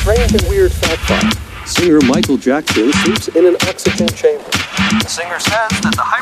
strange and weird fact file. Singer Michael Jackson sleeps in an oxygen chamber. The singer says that the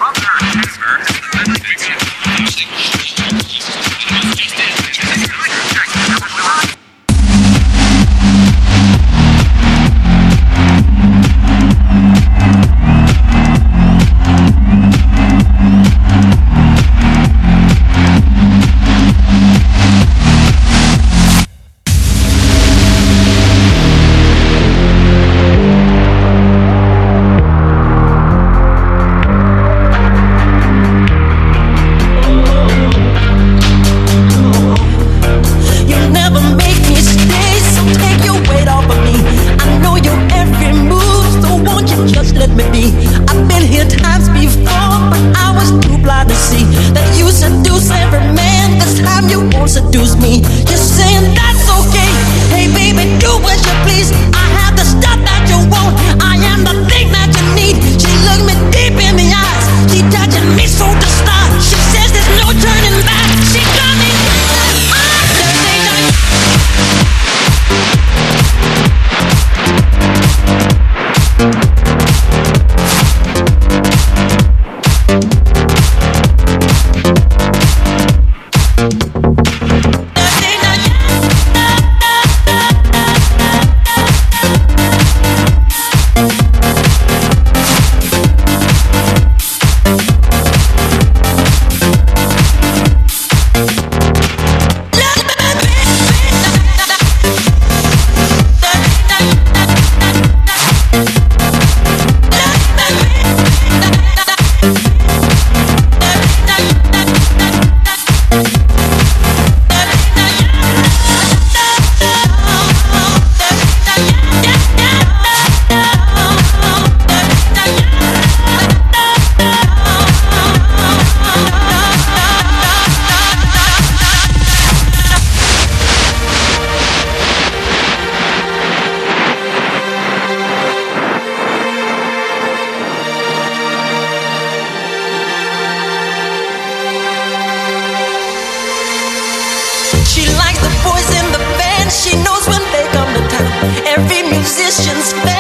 seduce me. You're saying that's okay. Hey baby, do as you please. I have the stuff that you want. I am the thing that you need. She looked me deep in the eyes. She touching me so to start. She says there's no turning back. She got me. She likes the boys in the band. She knows when they come to town. Every musician's